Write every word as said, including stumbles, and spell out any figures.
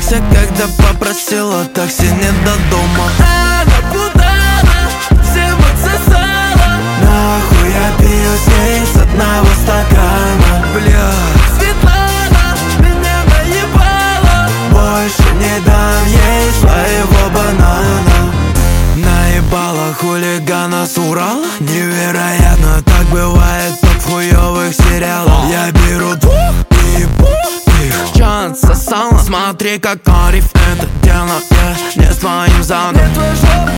напрягся, когда попросила такси не до дома. Она путана, всем отсосала. Нахуй я пью с ней с одного стакана. Бля, Светлана меня наебала. больше не дам ей своего банана. Наебала хулигана с Урала. Невероятно, так бывает только в хуёвых сериалах. Я беру двух и ебу их. Чан сосала, смотри, как он риф это дело, yeah. Не с твоим заном.